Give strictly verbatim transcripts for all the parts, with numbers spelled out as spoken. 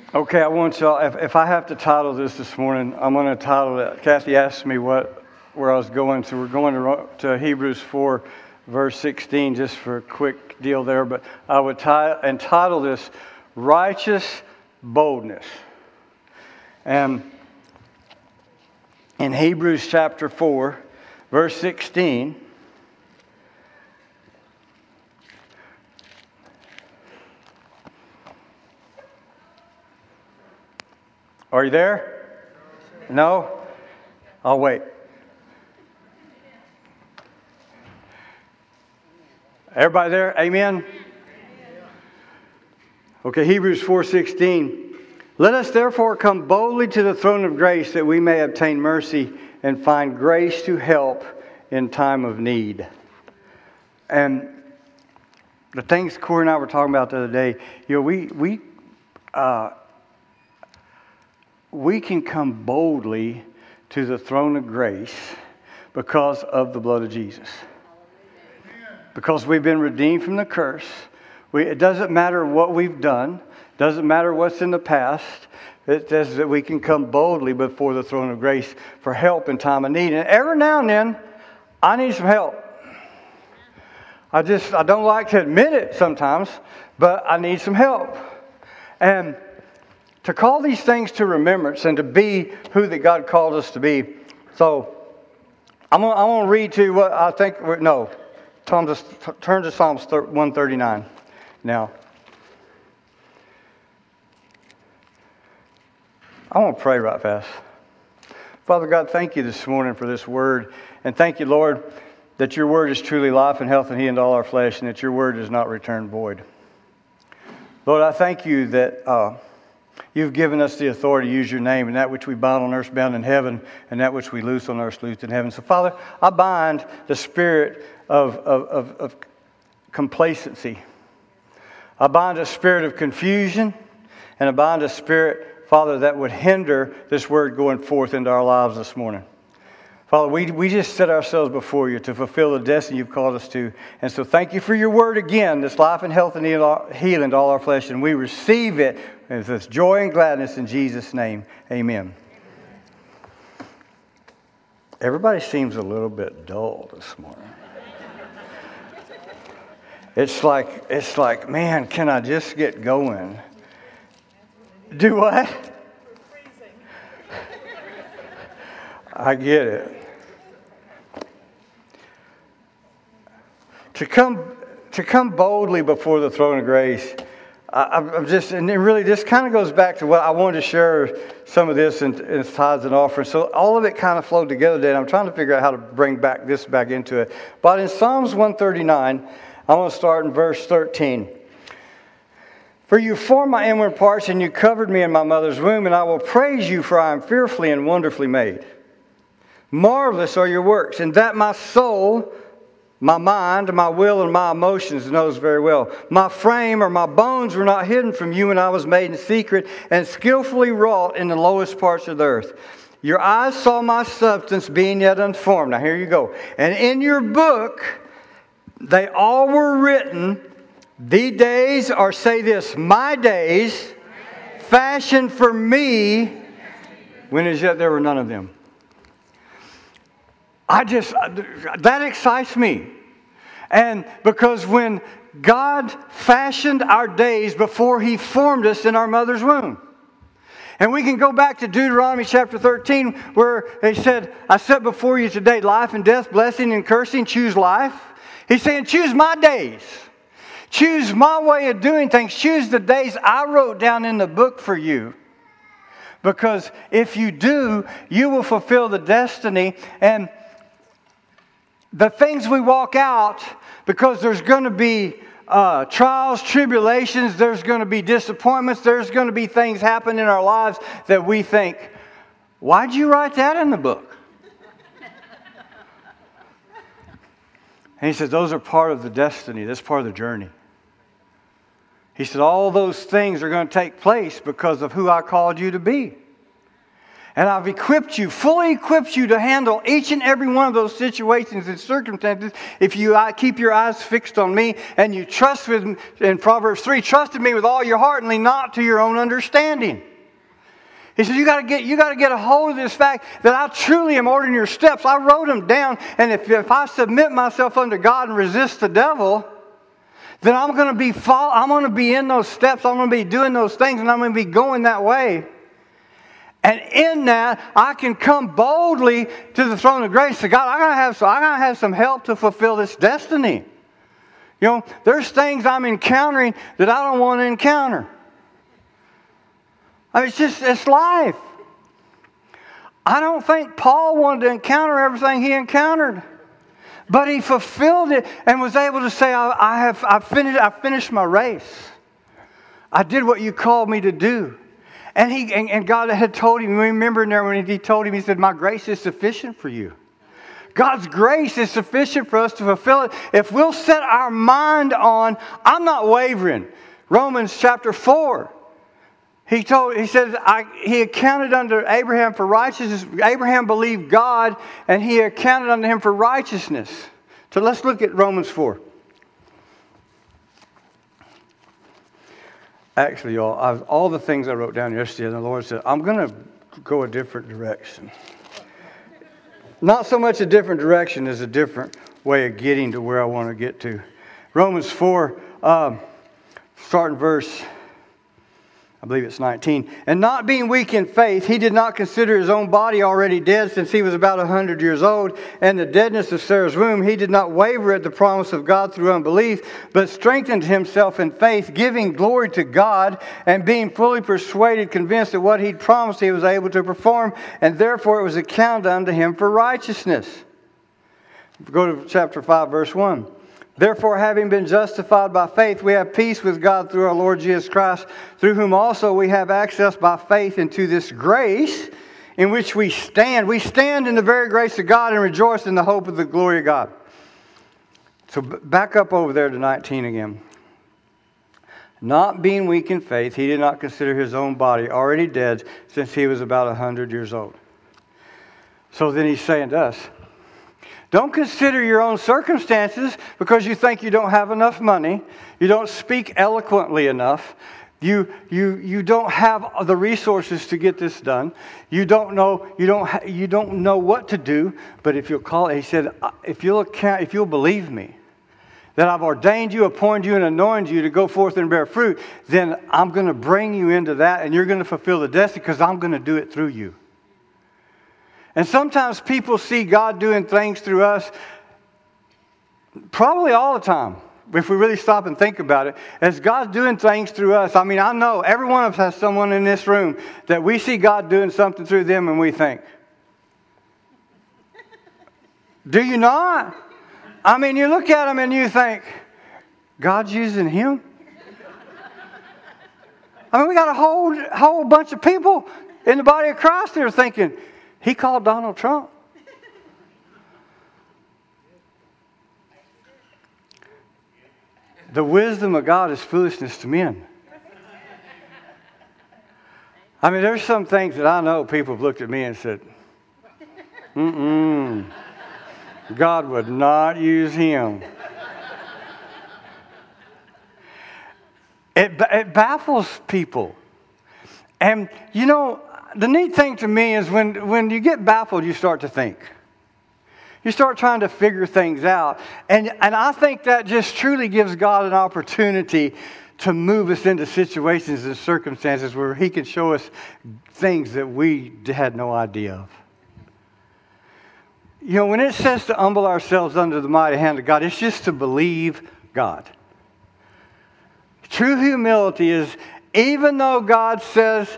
Okay, I want y'all, if, if I have to title this this morning, I'm going to title it. Kathy asked me what where I was going, so we're going to, to Hebrews four, verse sixteen, just for a quick deal there. But I would ti- entitle this, Righteous Boldness. And in Hebrews chapter four, verse sixteen, are you there? No? I'll wait. Everybody there? Amen? Okay, Hebrews four sixteen. Let us therefore come boldly to the throne of grace that we may obtain mercy and find grace to help in time of need. And the things Corey and I were talking about the other day, you know, we we uh, we can come boldly to the throne of grace because of the blood of Jesus. Because we've been redeemed from the curse. We, it doesn't matter what we've done. Doesn't matter what's in the past. It says that we can come boldly before the throne of grace for help in time of need. And every now and then, I need some help. I just, I don't like to admit it sometimes, but I need some help. And to call these things to remembrance and to be who that God called us to be. So, I'm going I'm to read to what I think, no, Tom, just turn to Psalms one thirty-nine now. I want to pray right fast. Father God, thank you this morning for this word. And thank you, Lord, that your word is truly life and health and healing to all our flesh, and that your word does not return void. Lord, I thank you that uh, you've given us the authority to use your name, and that which we bind on earth bound in heaven, and that which we loose on earth loosed in heaven. So, Father, I bind the spirit of, of, of, of complacency. I bind a spirit of confusion, and I bind a spirit, Father, that would hinder this word going forth into our lives this morning. Father, we, we just set ourselves before you to fulfill the destiny you've called us to. And so thank you for your word again, this life and health and healing to all our flesh. And we receive it with this joy and gladness in Jesus' name. Amen. Everybody seems a little bit dull this morning. It's like, it's like, man, can I just get going? Do what? I get it. To come, to come boldly before the throne of grace, I, I'm just, and it really, this kind of goes back to what I wanted to share some of this in, in tithes and offerings. So all of it kind of flowed together today. I'm trying to figure out how to bring back this back into it. But in Psalms one thirty-nine, I want to start in verse thirteen. For you formed my inward parts, and you covered me in my mother's womb, and I will praise you, for I am fearfully and wonderfully made. Marvelous are your works, and that my soul, my mind, my will, and my emotions knows very well. My frame or my bones were not hidden from you when I was made in secret and skillfully wrought in the lowest parts of the earth. Your eyes saw my substance being yet unformed. Now here you go. And in your book, they all were written, the days, or say this, my days, fashioned for me, when as yet there were none of them. I just, that excites me. And because when God fashioned our days before He formed us in our mother's womb. And we can go back to Deuteronomy chapter thirteen where He said, I set before you today life and death, blessing and cursing, choose life. He's saying, choose my days. Choose my way of doing things. Choose the days I wrote down in the book for you. Because if you do, you will fulfill the destiny. And the things we walk out, because there's going to be uh, trials, tribulations, there's going to be disappointments, there's going to be things happen in our lives that we think, why'd you write that in the book? And He says, those are part of the destiny. That's part of the journey. He said, all those things are going to take place because of who I called you to be. And I've equipped you, fully equipped you to handle each and every one of those situations and circumstances if you keep your eyes fixed on me and you trust with me. In Proverbs three, trust in me with all your heart and lean not to your own understanding. He says, you got to get you got to get a hold of this fact that I truly am ordering your steps. I wrote them down, and if, if I submit myself unto God and resist the devil, then I'm going to be follow, I'm going to be in those steps. I'm going to be doing those things, and I'm going to be going that way. And in that, I can come boldly to the throne of grace. So God, I gotta have some, I gotta have some help to fulfill this destiny. You know, there's things I'm encountering that I don't want to encounter. I mean, it's just, it's life. I don't think Paul wanted to encounter everything he encountered. But he fulfilled it and was able to say, I, I have I finished, I finished my race. I did what you called me to do. And he and, and God had told him, remember there when he told him, he said, my grace is sufficient for you. God's grace is sufficient for us to fulfill it. If we'll set our mind on, I'm not wavering. Romans chapter four. He told, he says, I, he accounted unto Abraham for righteousness. Abraham believed God, and he accounted unto him for righteousness. So let's look at Romans four. Actually, y'all, I've, all the things I wrote down yesterday, and the Lord said, I'm going to go a different direction. Not so much a different direction as a different way of getting to where I want to get to. Romans four, um, starting verse, I believe it's nineteen. And not being weak in faith, he did not consider his own body already dead since he was about a hundred years old. And the deadness of Sarah's womb, he did not waver at the promise of God through unbelief, but strengthened himself in faith, giving glory to God, and being fully persuaded, convinced that what he'd promised he was able to perform, and therefore it was accounted unto him for righteousness. Go to chapter five, verse one. Therefore, having been justified by faith, we have peace with God through our Lord Jesus Christ, through whom also we have access by faith into this grace in which we stand. We stand in the very grace of God and rejoice in the hope of the glory of God. So back up over there to nineteen again. Not being weak in faith, he did not consider his own body already dead since he was about a hundred years old. So then he's saying to us, don't consider your own circumstances because you think you don't have enough money. You don't speak eloquently enough. You you you don't have the resources to get this done. You don't know you don't ha- you don't know what to do. But if you'll call, he said, if you'll account, if you'll believe me, that I've ordained you, appointed you, and anointed you to go forth and bear fruit, then I'm going to bring you into that, and you're going to fulfill the destiny because I'm going to do it through you. And sometimes people see God doing things through us, probably all the time, if we really stop and think about it, as God's doing things through us. I mean, I know every one of us has someone in this room that we see God doing something through them and we think, do you not? I mean, you look at them and you think, God's using him? I mean, we got a whole, whole bunch of people in the body of Christ that are thinking, he called Donald Trump. The wisdom of God is foolishness to men. I mean, there's some things that I know people have looked at me and said, mm-mm, God would not use him. It, it baffles people. And, you know, the neat thing to me is when, when you get baffled, you start to think. You start trying to figure things out. And, and I think that just truly gives God an opportunity to move us into situations and circumstances where he can show us things that we had no idea of. You know, when it says to humble ourselves under the mighty hand of God, it's just to believe God. True humility is, even though God says,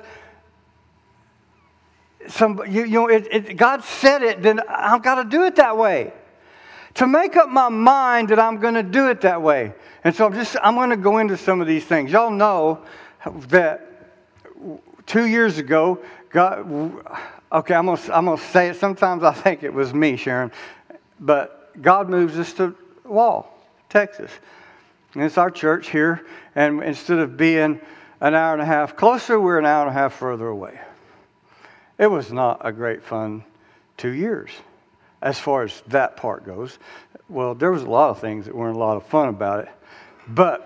Some, you, you know, it, it, God said it, then I've got to do it that way. To make up my mind that I'm going to do it that way. And so I'm just, I'm going to go into some of these things. Y'all know that two years ago, God, okay, I'm going to, I'm going to say it. Sometimes I think it was me, Sharon. But God moves us to Wall, Texas. And it's our church here. And instead of being an hour and a half closer, we're an hour and a half further away. It was not a great fun two years as far as that part goes. Well, there was a lot of things that weren't a lot of fun about it. But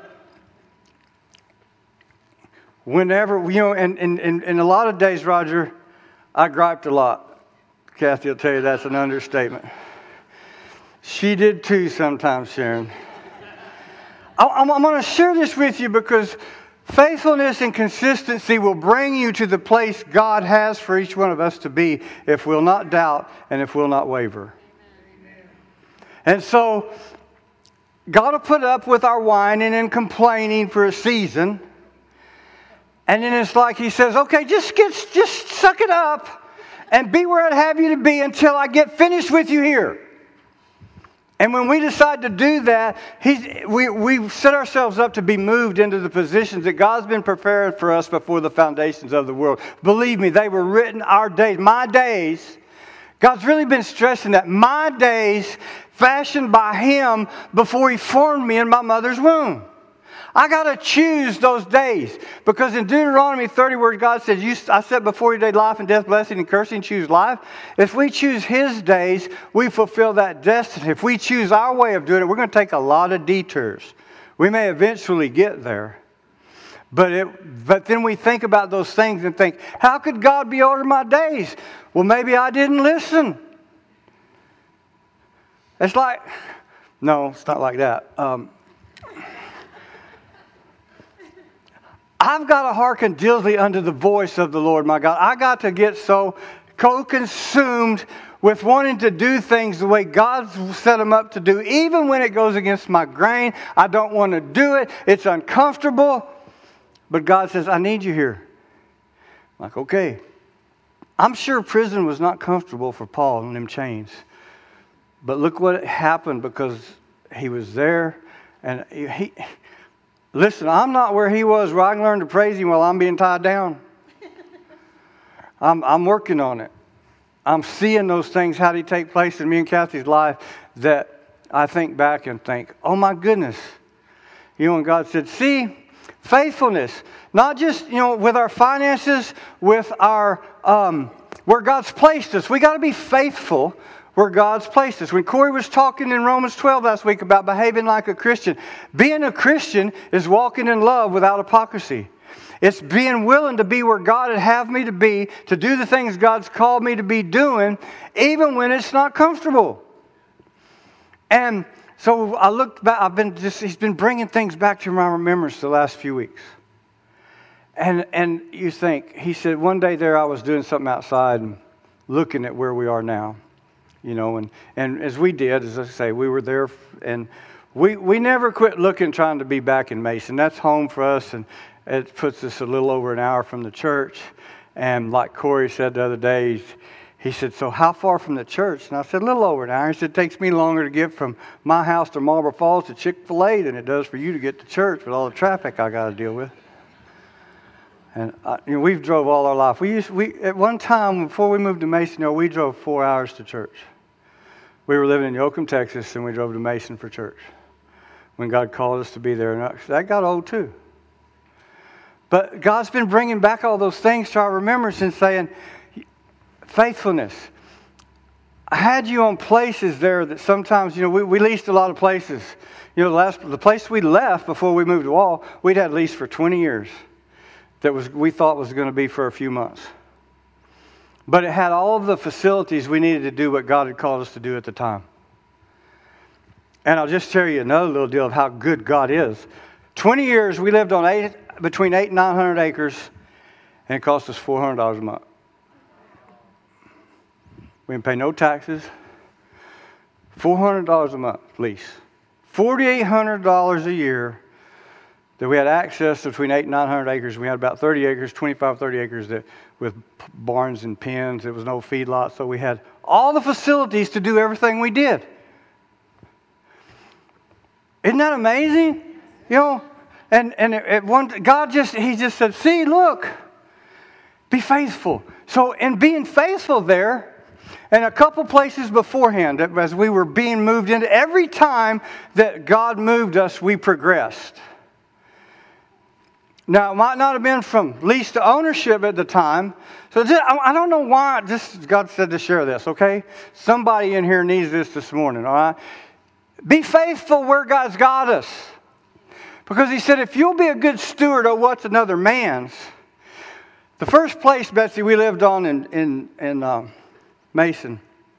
whenever, you know, and, and, and, and a lot of days, Roger, I griped a lot. Kathy will tell you that's an understatement. She did too sometimes, Sharon. I, I'm, I'm going to share this with you because faithfulness and consistency will bring you to the place God has for each one of us to be if we'll not doubt and if we'll not waver. Amen. And so, God will put up with our whining and complaining for a season. And then it's like He says, okay, just get, just suck it up and be where I'd have you to be until I get finished with you here. And when we decide to do that, he's, we, we set ourselves up to be moved into the positions that God's been prepared for us before the foundations of the world. Believe me, they were written our days, my days. God's really been stressing that. My days fashioned by Him before He formed me in my mother's womb. I got to choose those days. Because in Deuteronomy thirty, where God says, you, I set before you today life and death, blessing and cursing, choose life. If we choose His days, we fulfill that destiny. If we choose our way of doing it, we're going to take a lot of detours. We may eventually get there. But it, but then we think about those things and think, how could God be ordering my days? Well, maybe I didn't listen. It's like, no, it's not like that. Um, I've got to hearken diligently unto the voice of the Lord, my God. I got to get so co-consumed with wanting to do things the way God's set them up to do. Even when it goes against my grain, I don't want to do it. It's uncomfortable. But God says, I need you here. I'm like, okay. I'm sure prison was not comfortable for Paul in them chains. But look what happened because he was there and he... Listen, I'm not where he was where I can learn to praise Him while I'm being tied down. I'm, I'm working on it. I'm seeing those things, how they take place in me and Kathy's life, that I think back and think, oh my goodness. You know, and God said, see, faithfulness, not just, you know, with our finances, with our, um, where God's placed us. We got to be faithful where God's placed us. When Corey was talking in Romans twelve last week about behaving like a Christian, being a Christian is walking in love without hypocrisy. It's being willing to be where God would have me to be, to do the things God's called me to be doing, even when it's not comfortable. And so I looked back, I've been just, He's been bringing things back to my remembrance the last few weeks. And, and you think, He said, one day there I was doing something outside and looking at where we are now. You know, and, and as we did, as I say, we were there, and we we never quit looking, trying to be back in Mason. That's home for us, and it puts us a little over an hour from the church. And like Corey said the other day, he said, so how far from the church? And I said, a little over an hour. He said, it takes me longer to get from my house to Marble Falls to Chick-fil-A than it does for you to get to church with all the traffic I got to deal with. And I, you know, we've drove all our life. We used we at one time before we moved to Mason, you know, we drove four hours to church. We were living in Yoakum, Texas, and we drove to Mason for church when God called us to be there. And that got old too. But God's been bringing back all those things to our remembrance and saying, faithfulness. I had you on places there that sometimes, you know, we, we leased a lot of places. You know, the, last, the place we left before we moved to Wall, we'd had leased for twenty years. That was we thought was going to be for a few months. But it had all of the facilities we needed to do what God had called us to do at the time. And I'll just tell you another little deal of how good God is. twenty years, we lived on eight, between eight and nine hundred acres, and it cost us four hundred dollars a month. We didn't pay no taxes. four hundred dollars a month lease. four thousand eight hundred dollars a year that we had access to between eight and nine hundred acres. We had about thirty acres, twenty-five, thirty acres that, with barns and pens. There was no feedlot, so we had all the facilities to do everything we did. Isn't that amazing? You know, and and at one, God just He just said, "See, look, be faithful." So in being faithful there. And a couple places beforehand, as we were being moved into, every time that God moved us, we progressed. Now, it might not have been from lease to ownership at the time. So just, I don't know why. Just God said to share this, okay? Somebody in here needs this this morning, all right? Be faithful where God's got us. Because he said, if you'll be a good steward of what's another man's. The first place, Betsy, we lived on in, in, in uh, Mason,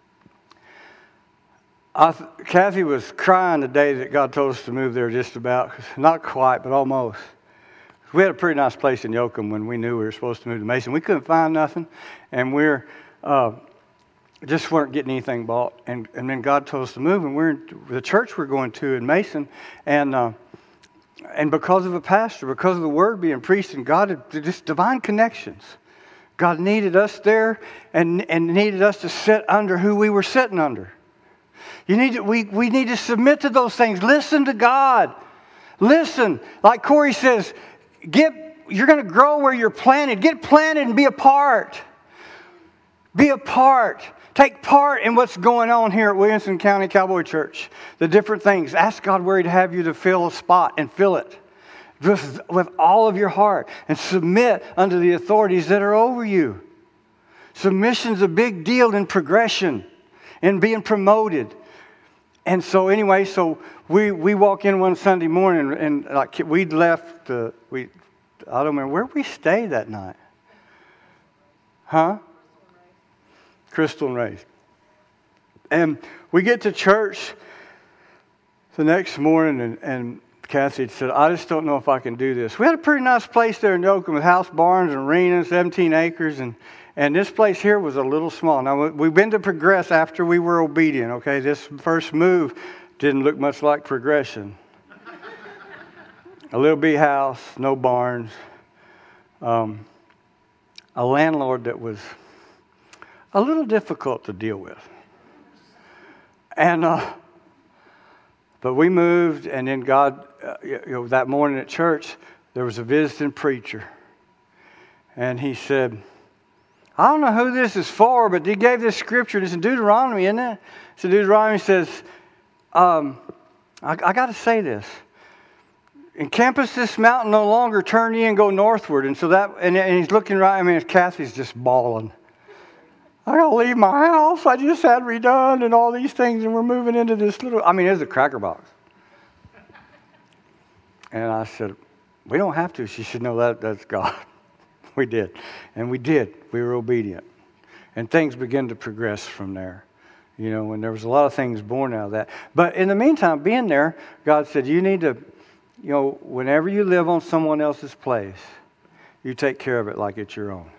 I th- Kathy was crying the day that God told us to move there just about. Not quite, but almost. We had a pretty nice place in Yoakum when we knew we were supposed to move to Mason. We couldn't find nothing, and we're uh, just weren't getting anything bought. And, and then God told us to move, and we're in the church we're going to in Mason, and uh, and because of a pastor, because of the word being preached, and God had just divine connections. God needed us there, and and needed us to sit under who we were sitting under. You need to, we, we need to submit to those things. Listen to God. Listen. Like Corey says, get you're going to grow where you're planted. Get planted and be a part. Be a part. Take part in what's going on here at Williamson County Cowboy Church. The different things. Ask God where He'd have you to fill a spot and fill it. Just with all of your heart. And submit under the authorities that are over you. Submission's a big deal in progression. In being promoted. And so anyway, so we, we walk in one Sunday morning, and like we'd left, uh, we I don't remember, where did we stay that night? Huh? Crystal and Ray's. And we get to church the next morning, and, and Kathy said, I just don't know if I can do this. We had a pretty nice place there in Yoakum with house barns and arena, seventeen acres, and And this place here was a little small. Now, we've been to progress after we were obedient, okay? This first move didn't look much like progression. A little bitty house, no barns. Um, a landlord that was a little difficult to deal with. And, uh, but we moved, and then God, uh, you know, that morning at church, there was a visiting preacher. And he said, I don't know who this is for, but he gave this scripture. It's in Deuteronomy, isn't it? So Deuteronomy says, um, I, I got to say this. Encompass this mountain no longer, turn ye and go northward. And so that, and, and he's looking right, I mean, Kathy's just bawling. I got to leave my house. I just had redone and all these things, and we're moving into this little, I mean, it's a cracker box. And I said, we don't have to. She said, no, that, that's God. We did. And we did. We were obedient. And things began to progress from there. You know, and there was a lot of things born out of that. But in the meantime, being there, God said, you need to, you know, whenever you live on someone else's place, you take care of it like it's your own.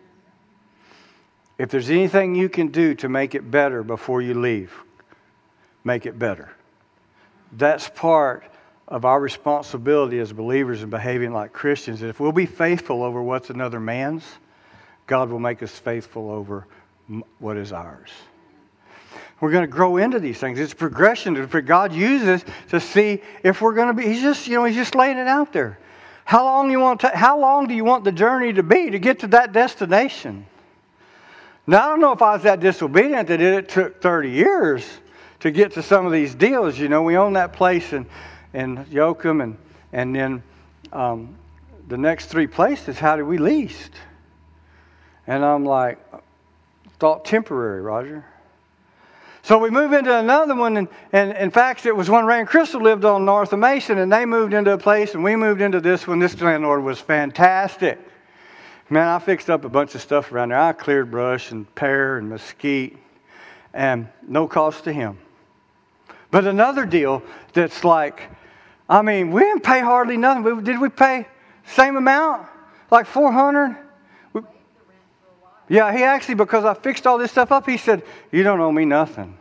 If there's anything you can do to make it better before you leave, make it better. That's part of our responsibility as believers and behaving like Christians. If we'll be faithful over what's another man's, God will make us faithful over what is ours. We're going to grow into these things. It's progression that God uses to see if we're going to be. He's just, you know, He's just laying it out there. How long you want to? How long do you want the journey to be to get to that destination? Now I don't know if I was that disobedient that it took thirty years to get to some of these deals. You know, we own that place and. in Yoakum, and and then um, the next three places, how did we leased? And I'm like, thought temporary, Roger. So we move into another one, and, and in fact, it was when Ray and Crystal lived on North of Mason, and they moved into a place, and we moved into this one. This landlord was fantastic. Man, I fixed up a bunch of stuff around there. I cleared brush and pear and mesquite, and no cost to him. But another deal that's like, I mean, we didn't pay hardly nothing. Did we pay same amount? Like four hundred dollars? Yeah, he actually, because I fixed all this stuff up, he said, you don't owe me nothing.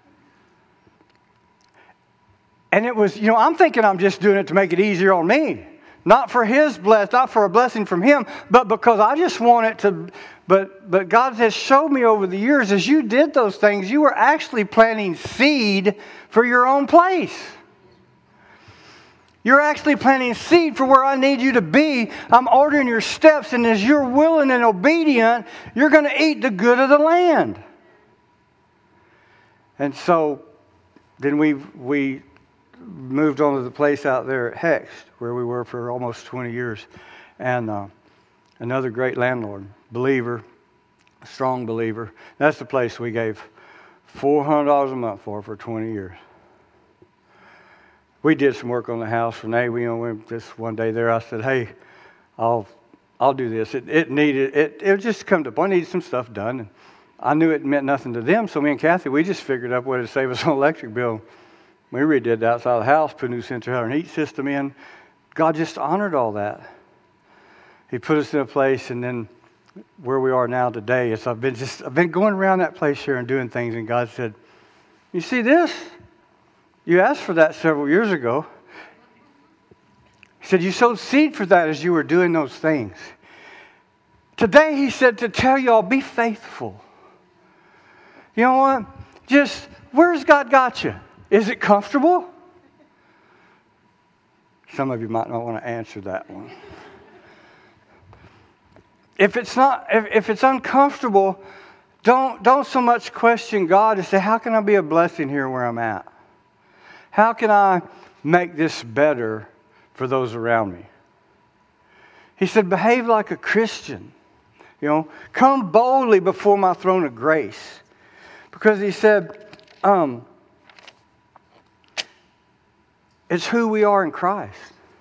And it was, you know, I'm thinking I'm just doing it to make it easier on me. Not for his bless, not for a blessing from him, but because I just want it to, but, but God has showed me over the years, as you did those things, you were actually planting seed for your own place. You're actually planting seed for where I need you to be. I'm ordering your steps, and as you're willing and obedient, you're going to eat the good of the land. And so then we we moved on to the place out there at Hext, where we were for almost twenty years. And uh, another great landlord, believer, strong believer. That's the place we gave four hundred dollars a month for for twenty years. We did some work on the house. Renee, we, you know, went this one day there. I said, hey, I'll I'll do this. It, it needed, it, it just come to a point. I needed some stuff done. And I knew it meant nothing to them. So me and Kathy, we just figured out what to save us on electric bill. We redid the outside of the house, put a new central heater and heat system in. God just honored all that. He put us in a place, and then where we are now today is I've been just I've been going around that place here and doing things, and God said, you see this? You asked for that several years ago. He said, you sowed seed for that as you were doing those things. Today, he said to tell y'all, be faithful. You know what? Just, where's God got you? Is it comfortable? Some of you might not want to answer that one. If it's not, if, if it's uncomfortable, don't don't so much question God and say, how can I be a blessing here where I'm at? How can I make this better for those around me? He said, behave like a Christian. You know, come boldly before my throne of grace. Because he said, um, it's who we are in Christ.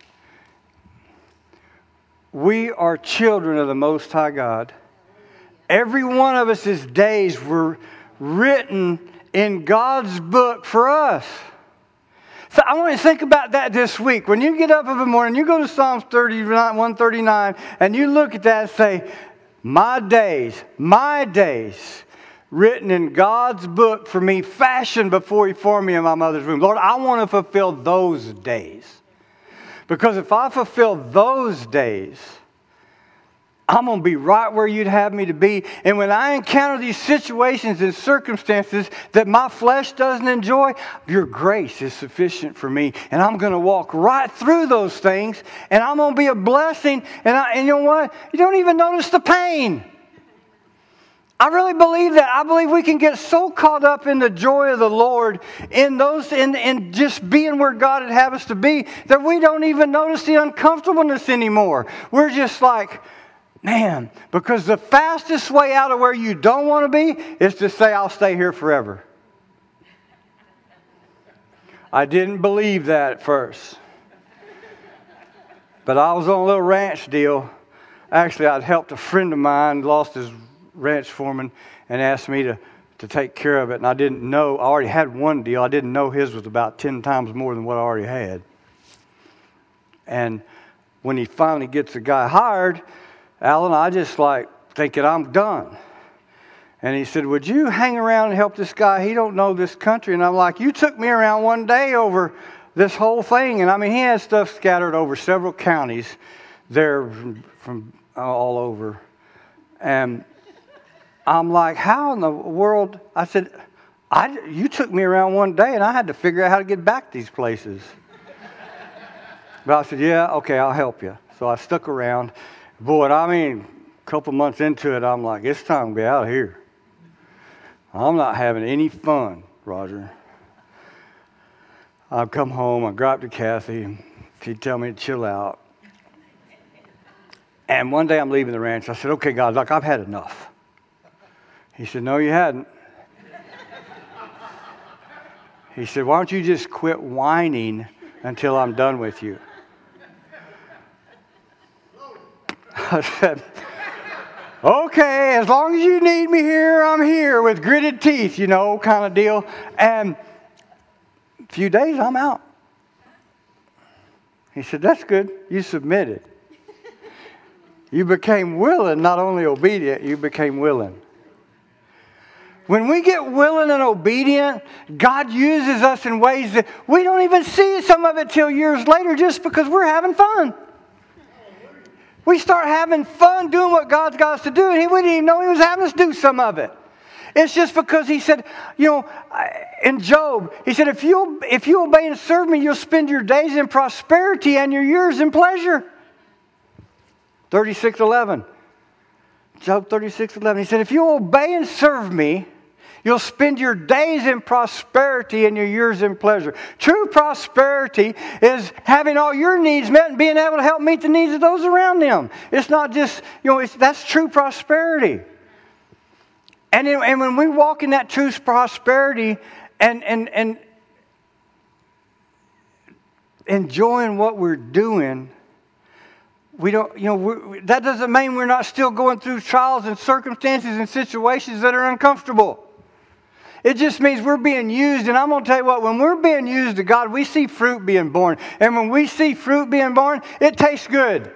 We are children of the Most High God. Every one of us' days were written in God's book for us. So I want you to think about that this week. When you get up in the morning, you go to Psalms one thirty-nine, and you look at that and say, my days, my days, written in God's book for me, fashioned before He formed me in my mother's womb. Lord, I want to fulfill those days. Because if I fulfill those days, I'm going to be right where You'd have me to be. And when I encounter these situations and circumstances that my flesh doesn't enjoy, Your grace is sufficient for me. And I'm going to walk right through those things. And I'm going to be a blessing. And, I, and you know what? You don't even notice the pain. I really believe that. I believe we can get so caught up in the joy of the Lord, in those, in, in just being where God would have us to be, that we don't even notice the uncomfortableness anymore. We're just like, man, because the fastest way out of where you don't want to be is to say, I'll stay here forever. I didn't believe that at first. But I was on a little ranch deal. Actually, I'd helped a friend of mine, lost his ranch foreman, and asked me to, to take care of it. And I didn't know, I already had one deal. I didn't know his was about ten times more than what I already had. And when he finally gets the guy hired, Alan, I just like thinking I'm done. And he said, would you hang around and help this guy? He don't know this country. And I'm like, you took me around one day over this whole thing. And I mean, he had stuff scattered over several counties there from, from all over. And I'm like, how in the world? I said, I, you took me around one day and I had to figure out how to get back these places. But I said, yeah, okay, I'll help you. So I stuck around. Boy, I mean, a couple months into it, I'm like, it's time to be out of here. I'm not having any fun, Roger. I'd come home, I'd go up to Kathy, and she'd tell me to chill out. And one day I'm leaving the ranch. I said, okay, God, look, I've had enough. He said, no, you hadn't. He said, why don't you just quit whining until I'm done with you? I said, okay, as long as you need me here, I'm here with gritted teeth, you know, kind of deal. And a few days, I'm out. He said, that's good. You submitted. You became willing, not only obedient, you became willing. When we get willing and obedient, God uses us in ways that we don't even see some of it till years later just because we're having fun. We start having fun doing what God's got us to do, and He wouldn't even know He was having us do some of it. It's just because He said, you know, in Job, He said, if you if you obey and serve me, you'll spend your days in prosperity and your years in pleasure. thirty-six eleven. Job thirty-six eleven. He said, if you obey and serve me, You'll spend your days in prosperity and your years in pleasure. True prosperity is having all your needs met and being able to help meet the needs of those around them. It's not just, you know, it's, that's true prosperity. And, in, and when we walk in that true prosperity and, and, and enjoying what we're doing, we don't, you know, we're, that doesn't mean we're not still going through trials and circumstances and situations that are uncomfortable. It just means we're being used. And I'm going to tell you what, when we're being used to God, we see fruit being born. And when we see fruit being born, it tastes good.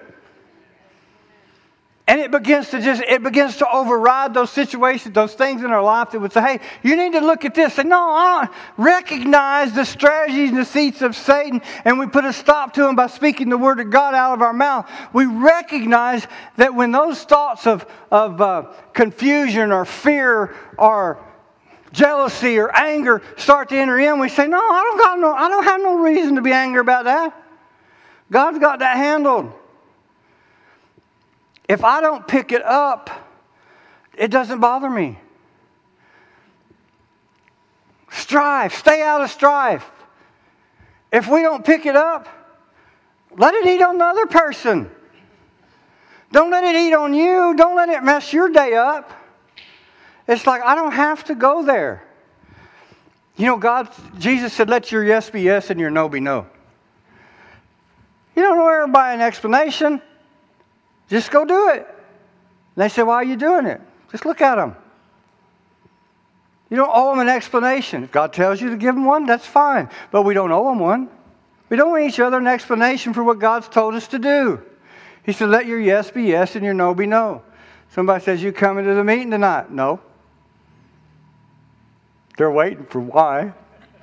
And it begins to just, it begins to override those situations, those things in our life that would say, hey, you need to look at this. And no, I don't recognize the strategies and deceits of Satan. And we put a stop to them by speaking the word of God out of our mouth. We recognize that when those thoughts of, of uh, confusion or fear or jealousy or anger start to enter in, we say, no, I don't got no, I don't have no reason to be angry about that. God's got that handled. If I don't pick it up, it doesn't bother me. Strife, stay out of strife. If we don't pick it up, let it eat on the other person. Don't let it eat on you. Don't let it mess your day up. It's like, I don't have to go there. You know, God, Jesus said, let your yes be yes and your no be no. You don't owe everybody an explanation. Just go do it. And they say, why are you doing it? Just look at them. You don't owe them an explanation. If God tells you to give them one, that's fine. But we don't owe them one. We don't owe each other an explanation for what God's told us to do. He said, let your yes be yes and your no be no. Somebody says, you coming to the meeting tonight? No. They're waiting for why.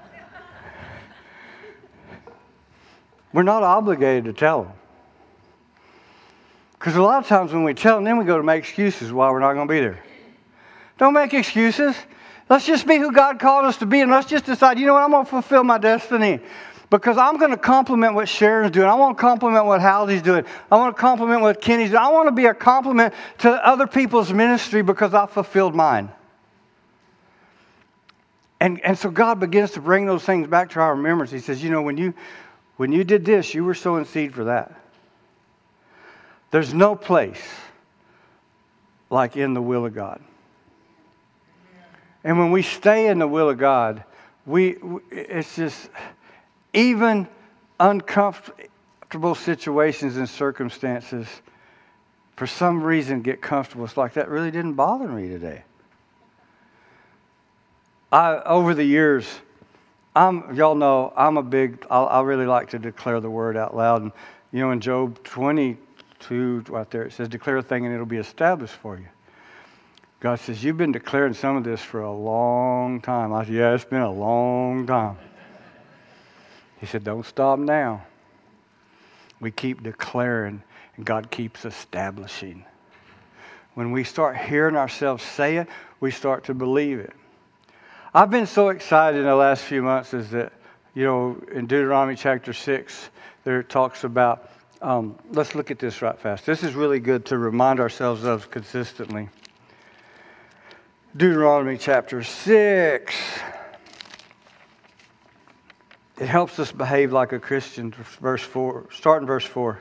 We're not obligated to tell them. Because a lot of times when we tell them, then we go to make excuses why we're not going to be there. Don't make excuses. Let's just be who God called us to be, and let's just decide, you know what, I'm going to fulfill my destiny. Because I'm going to compliment what Sharon's doing. I want to compliment what Halsey's doing. I want to compliment what Kenny's doing. I want to be a compliment to other people's ministry because I fulfilled mine. And, and so God begins to bring those things back to our remembrance. He says, you know, when you, when you did this, you were sowing seed for that. There's no place like in the will of God. And when we stay in the will of God, we it's just, even uncomfortable situations and circumstances, for some reason, get comfortable. It's like, that really didn't bother me today. I, over the years, I'm, y'all know, I'm a big, I, I really like to declare the word out loud. And, you know, in Job twenty-two, right there, it says, declare a thing and it'll be established for you. God says, you've been declaring some of this for a long time. I said, yeah, it's been a long time. He said, don't stop now. We keep declaring, and God keeps establishing. When we start hearing ourselves say it, we start to believe it. I've been so excited in the last few months is that, you know, in Deuteronomy chapter six, there it talks about, um, let's look at this right fast. This is really good to remind ourselves of consistently. Deuteronomy chapter six. It helps us behave like a Christian. Verse four, start in verse four.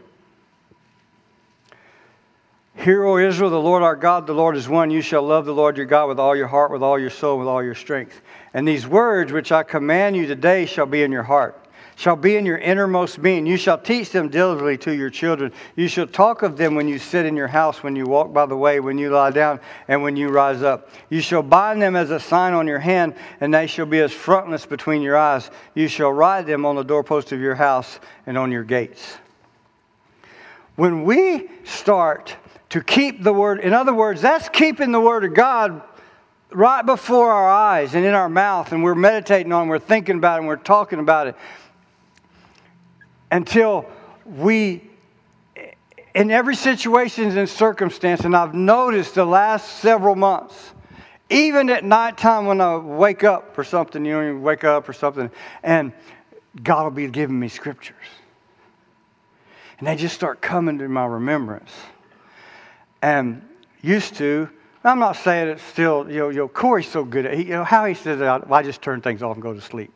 Hear, O Israel, the Lord our God, the Lord is one. You shall love the Lord your God with all your heart, with all your soul, with all your strength. And these words which I command you today shall be in your heart, shall be in your innermost being. You shall teach them diligently to your children. You shall talk of them when you sit in your house, when you walk by the way, when you lie down, and when you rise up. You shall bind them as a sign on your hand, and they shall be as frontlets between your eyes. You shall write them on the doorpost of your house and on your gates. When we start to keep the word, in other words, that's keeping the word of God right before our eyes and in our mouth, and we're meditating on it, we're thinking about it, and we're talking about it. Until we, in every situation and circumstance, and I've noticed the last several months, even at nighttime when I wake up or something, you know, you wake up or something, and God will be giving me scriptures. And they just start coming to my remembrance. And used to, I'm not saying it's still, you know, you know Corey's so good at it. You know, how he says it, well, I just turn things off and go to sleep.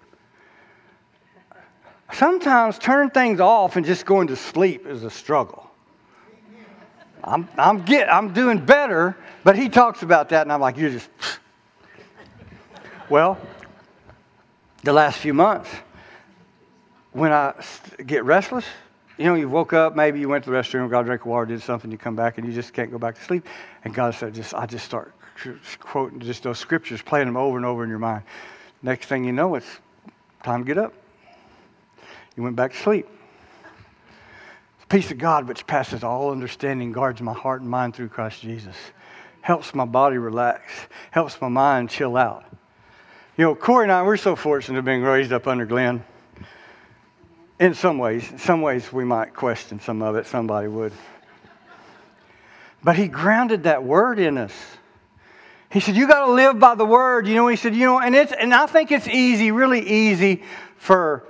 Sometimes turn things off and just going to sleep is a struggle. I'm I'm get I'm doing better, but he talks about that, and I'm like, you're just. Well, the last few months, when I get restless, you know, you woke up, maybe you went to the restroom, got a drink of water, did something, you come back, and you just can't go back to sleep. And God said, just I just start quoting just those scriptures, playing them over and over in your mind. Next thing you know, it's time to get up. You went back to sleep. The peace of God, which passes all understanding, guards my heart and mind through Christ Jesus. Helps my body relax. Helps my mind chill out. You know, Corey and I, we're so fortunate to have been raised up under Glenn. In some ways. In some ways we might question some of it. Somebody would. But he grounded that word in us. He said, you got to live by the word. You know, he said, you know, and it's and I think it's easy, really easy for,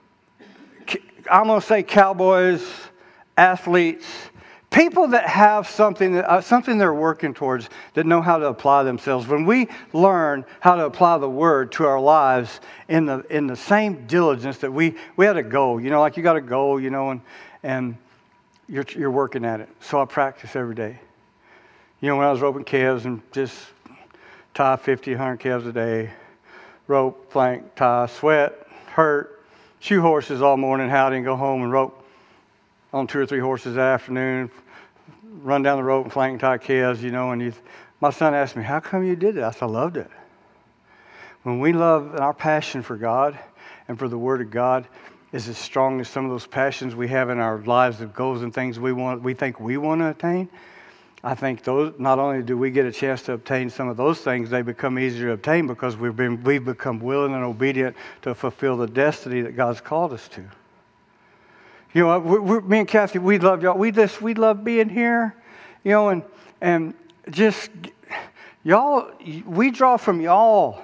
I'm going to say cowboys, athletes, people that have something that, uh, something they're working towards, that know how to apply themselves. When we learn how to apply the word to our lives in the in the same diligence that we we had a goal, you know, like you got a goal, you know, and and you're you're working at it. So I practice every day. You know, when I was roping calves and just tie fifty, one hundred calves a day, rope, plank, tie, sweat, hurt. Shoe horses all morning, howdy, and go home and rope on two or three horses that afternoon, run down the rope and flank and tie calves, you know. And you, my son asked me, how come you did that? I said, I loved it. When we love, and our passion for God and for the Word of God is as strong as some of those passions we have in our lives of goals and things we want, we think we want to attain. I think those, not only do we get a chance to obtain some of those things, they become easier to obtain because we've been we've become willing and obedient to fulfill the destiny that God's called us to. You know, we, we, me and Kathy, we love y'all. We just we love being here, you know, and and just y'all. We draw from y'all.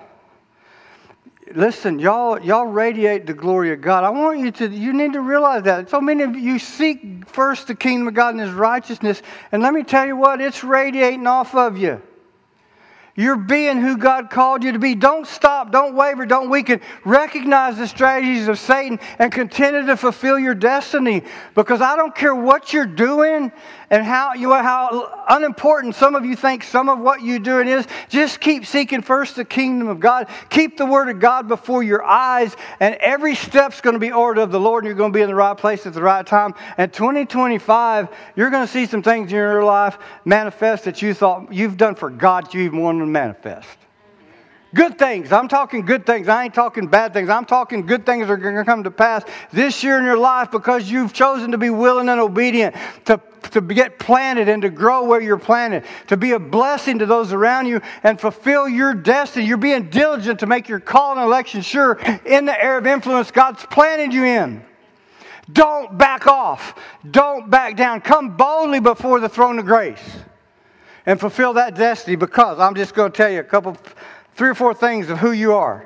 Listen, y'all, y'all radiate the glory of God. I want you to, you need to realize that. So many of you seek first the kingdom of God and His righteousness. And let me tell you what, it's radiating off of you. You're being who God called you to be. Don't stop, don't waver, don't weaken. Recognize the strategies of Satan and continue to fulfill your destiny. Because I don't care what you're doing and how you how unimportant some of you think some of what you're doing is. Just keep seeking first the kingdom of God. Keep the Word of God before your eyes, and every step's going to be ordered of the Lord, and you're going to be in the right place at the right time. And twenty twenty-five, you're going to see some things in your life manifest that you thought you've done for God you even wanted to manifest. Good things. I'm talking good things. I ain't talking bad things. I'm talking good things that are going to come to pass this year in your life because you've chosen to be willing and obedient to, to get planted and to grow where you're planted, to be a blessing to those around you and fulfill your destiny. You're being diligent to make your call and election sure in the area of influence God's planted you in. Don't back off. Don't back down. Come boldly before the throne of grace and fulfill that destiny, because I'm just going to tell you a couple, three or four things of who you are.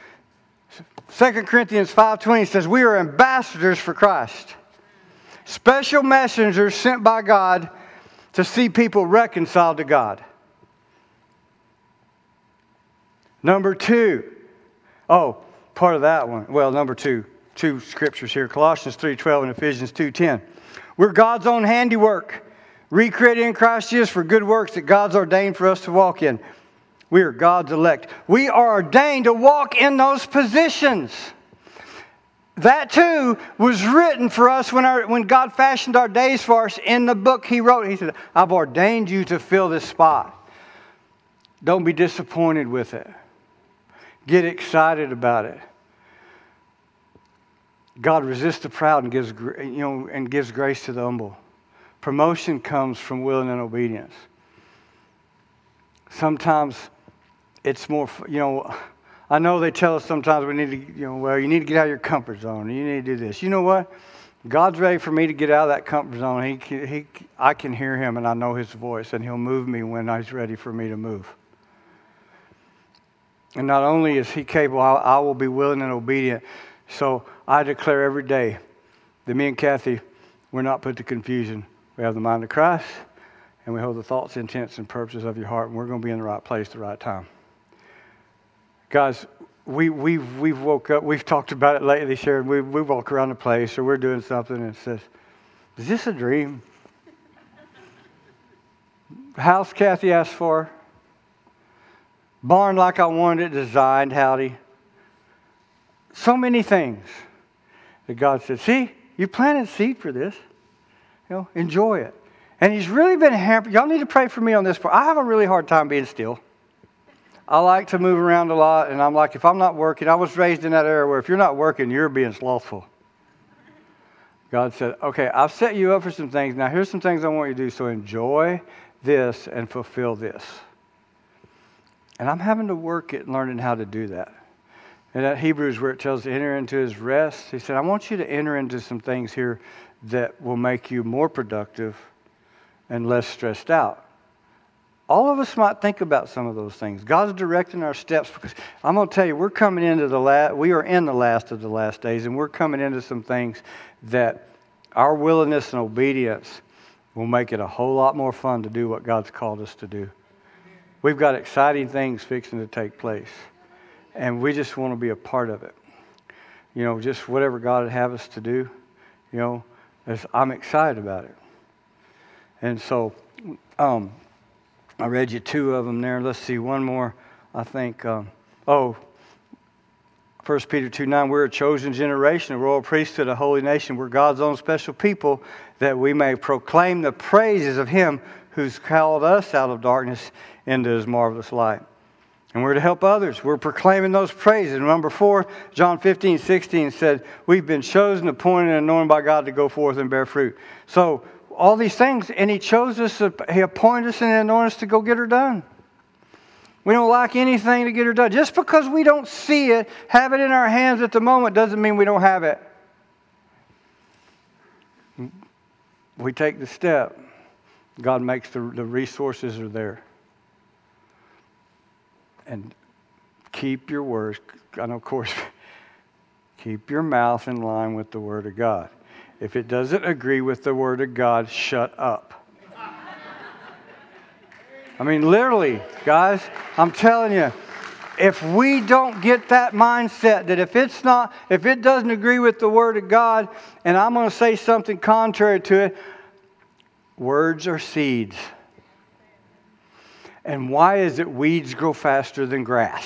Second Corinthians five twenty says, we are ambassadors for Christ. Special messengers sent by God to see people reconciled to God. Number two. Oh, part of that one. Well, number two. Two scriptures here. Colossians three twelve and Ephesians two ten. We're God's own handiwork, recreated in Christ Jesus for good works that God's ordained for us to walk in. We are God's elect. We are ordained to walk in those positions. That too was written for us when our when God fashioned our days for us in the book He wrote. He said, I've ordained you to fill this spot. Don't be disappointed with it. Get excited about it. God resists the proud and gives you know and gives grace to the humble. Promotion comes from willing and obedience. Sometimes it's more, you know, I know they tell us sometimes we need to, you know, well, you need to get out of your comfort zone. You need to do this. You know what? God's ready for me to get out of that comfort zone. He, he, I can hear Him and I know His voice, and He'll move me when He's ready for me to move. And not only is He capable, I, I will be willing and obedient. So I declare every day that me and Kathy, we're not put to confusion. We have the mind of Christ, and we hold the thoughts, intents, and purposes of your heart, and we're going to be in the right place at the right time. Guys, we, we've, we've woke up, we've talked about it lately, shared, we, we walk around the place, or we're doing something, and it says, is this a dream? House Kathy asked for, barn like I wanted it designed, howdy. So many things that God said, see, you planted seed for this. You know, enjoy it. And he's really been hampered. Y'all need to pray for me on this part. I have a really hard time being still. I like to move around a lot, and I'm like, if I'm not working, I was raised in that area where if you're not working, you're being slothful. God said, okay, I've set you up for some things. Now, here's some things I want you to do. So enjoy this and fulfill this. And I'm having to work at learning how to do that. And that Hebrews where it tells to enter into his rest, he said, I want you to enter into some things here that will make you more productive and less stressed out. All of us might think about some of those things. God's directing our steps because I'm going to tell you, we're coming into the last, we are in the last of the last days, and we're coming into some things that our willingness and obedience will make it a whole lot more fun to do what God's called us to do. We've got exciting things fixing to take place, and we just want to be a part of it. You know, just whatever God would have us to do, you know, I'm excited about it. And so, um, I read you two of them there. Let's see, one more. I think, um, oh, First Peter two nine, we're a chosen generation, a royal priesthood, a holy nation. We're God's own special people, that we may proclaim the praises of Him who's called us out of darkness into His marvelous light. And we're to help others. We're proclaiming those praises. And number four, John fifteen sixteen said, we've been chosen, appointed, and anointed by God to go forth and bear fruit. So, all these things, and He chose us, He appointed us and anointed us to go get her done. We don't like anything to get her done. Just because we don't see it, have it in our hands at the moment, doesn't mean we don't have it. We take the step. God makes the, the resources are there. And keep your words, I know, of course, keep your mouth in line with the Word of God. If it doesn't agree with the Word of God, shut up. I mean, literally, guys, I'm telling you, if we don't get that mindset that if it's not, if it doesn't agree with the Word of God, and I'm going to say something contrary to it, words are seeds. And why is it weeds grow faster than grass?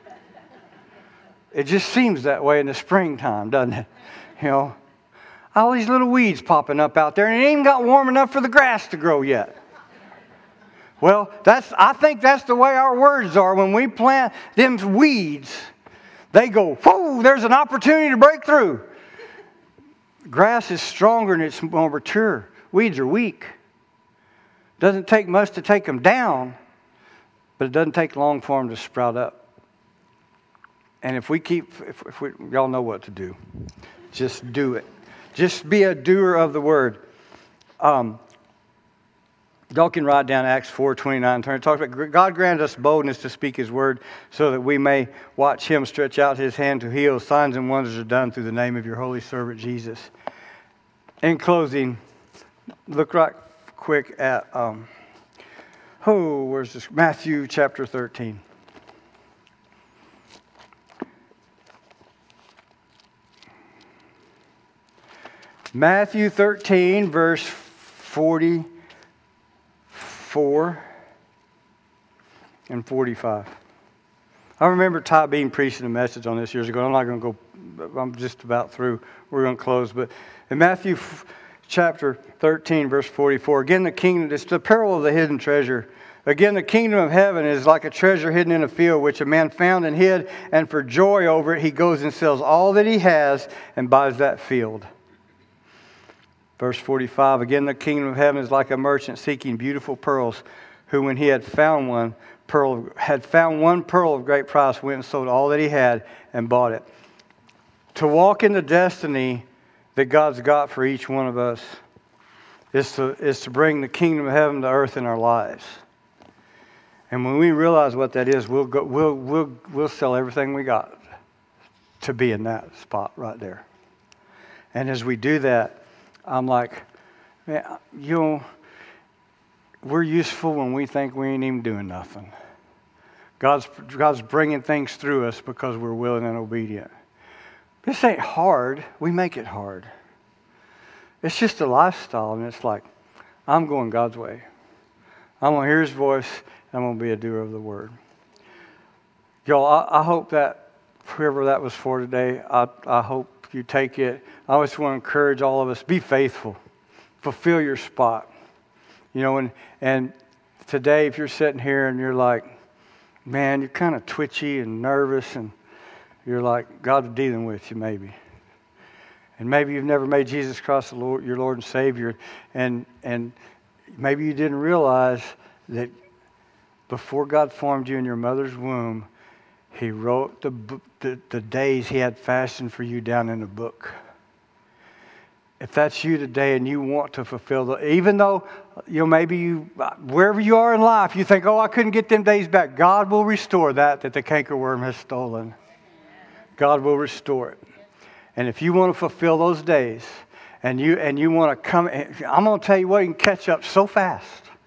It just seems that way in the springtime, doesn't it? You know, all these little weeds popping up out there, and it ain't even got warm enough for the grass to grow yet. Well, that's I think that's the way our words are. When we plant them weeds, they go, whoa, there's an opportunity to break through. Grass is stronger and it's more mature. Weeds are weak. Doesn't take much to take them down, but it doesn't take long for them to sprout up. And if we keep, if, if we, y'all know what to do. Just do it. Just be a doer of the word. Um, y'all can write down Acts four twenty-nine. It talks about God granted us boldness to speak His word so that we may watch Him stretch out His hand to heal. Signs and wonders are done through the name of your holy servant Jesus. In closing, look right quick at, um, oh, where's this? Matthew chapter thirteen. Matthew thirteen, verse forty-four and forty-five. I remember Ty Bean preaching a message on this years ago. I'm not going to go, I'm just about through. We're going to close. But in Matthew chapter thirteen, verse forty-four, again, the kingdom, it's the parable of the hidden treasure. Again, the kingdom of heaven is like a treasure hidden in a field, which a man found and hid, and for joy over it, he goes and sells all that he has and buys that field. Verse forty-five, again, the kingdom of heaven is like a merchant seeking beautiful pearls, who when he had found one pearl, had found one pearl of great price, went and sold all that he had and bought it. To walk in the destiny that God's got for each one of us is to, is to bring the kingdom of heaven to earth in our lives. And when we realize what that is, we'll go, we'll we'll we'll sell everything we got to be in that spot right there. And as we do that, I'm like, man, you know, we're useful when we think we ain't even doing nothing. God's, God's bringing things through us because we're willing and obedient. This ain't hard. We make it hard. It's just a lifestyle, and it's like, I'm going God's way. I'm going to hear His voice, and I'm going to be a doer of the Word. Y'all, I, I hope that whoever that was for today, I, I hope you take it. I always want to encourage all of us, be faithful. Fulfill your spot. You know, and, and today, if you're sitting here and you're like, man, you're kind of twitchy and nervous, and you're like, God's dealing with you maybe. And maybe you've never made Jesus Christ the Lord, your Lord and Savior, and and maybe you didn't realize that before God formed you in your mother's womb, He wrote the, the, the days He had fashioned for you down in a book. If that's you today and you want to fulfill the, even though, you know, maybe you, wherever you are in life, you think, oh, I couldn't get them days back. God will restore that that the cankerworm has stolen. God will restore it. And if you want to fulfill those days, and you and you want to come, I'm going to tell you what, you can catch up so fast.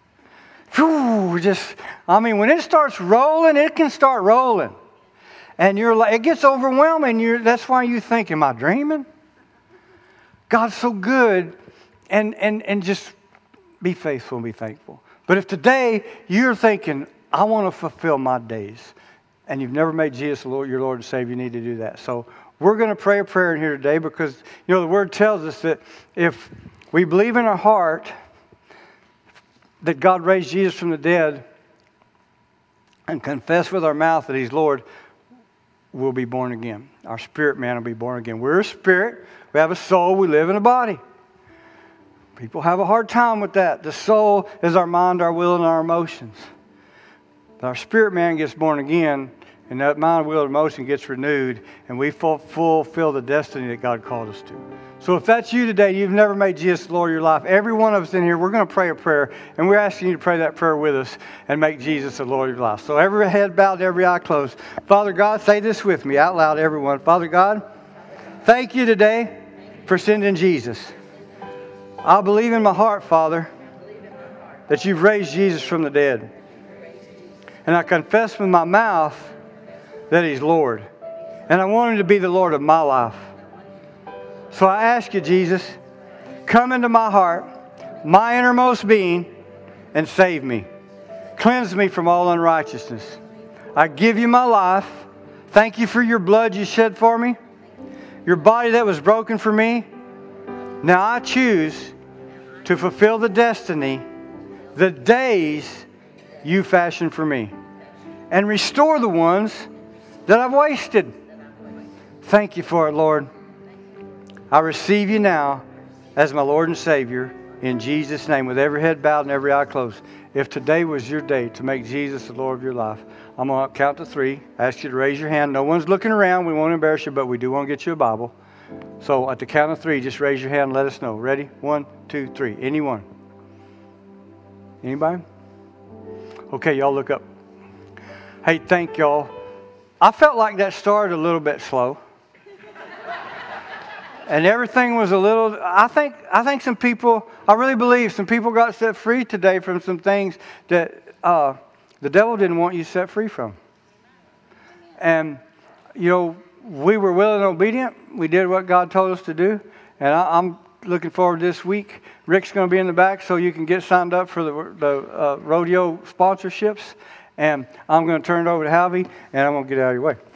Whew, just, I mean, when it starts rolling, it can start rolling. And you're like, it gets overwhelming. You're, that's why you think, am I dreaming? God's so good, and, and, and just be faithful and be thankful. But if today you're thinking, I want to fulfill my days, and you've never made Jesus Lord, your Lord and Savior, you need to do that. So we're going to pray a prayer in here today because, you know, the Word tells us that if we believe in our heart that God raised Jesus from the dead and confess with our mouth that He's Lord, we'll be born again. Our spirit man will be born again. We're a spirit. We have a soul. We live in a body. People have a hard time with that. The soul is our mind, our will, and our emotions. But our spirit man gets born again, and that mind, will, and emotion gets renewed, and we fulfill the destiny that God called us to. So if that's you today, you've never made Jesus the Lord of your life, every one of us in here, we're going to pray a prayer, and we're asking you to pray that prayer with us and make Jesus the Lord of your life. So every head bowed, every eye closed. Father God, say this with me out loud, everyone. Father God, thank you today for sending Jesus. I believe in my heart, Father, that you've raised Jesus from the dead. And I confess with my mouth that He's Lord. And I want Him to be the Lord of my life. So I ask you, Jesus, come into my heart, my innermost being, and save me. Cleanse me from all unrighteousness. I give you my life. Thank you for your blood you shed for me, your body that was broken for me. Now I choose to fulfill the destiny, the days you fashioned for me, and restore the ones that I've wasted. Thank you for it, Lord. I receive you now as my Lord and Savior in Jesus' name, with every head bowed and every eye closed. If today was your day to make Jesus the Lord of your life, I'm going to count to three. I ask you to raise your hand. No one's looking around. We won't embarrass you, but we do want to get you a Bible. So at the count of three, just raise your hand and let us know. Ready? One, two, three. Anyone? Anybody? Okay, y'all look up. Hey, thank y'all. I felt like that started a little bit slow. And everything was a little, I think I think some people, I really believe some people got set free today from some things that uh, the devil didn't want you set free from. And, you know, we were willing and obedient. We did what God told us to do. And I, I'm looking forward to this week. Rick's going to be in the back so you can get signed up for the, the uh, rodeo sponsorships. And I'm going to turn it over to Halvey, and I'm going to get out of your way.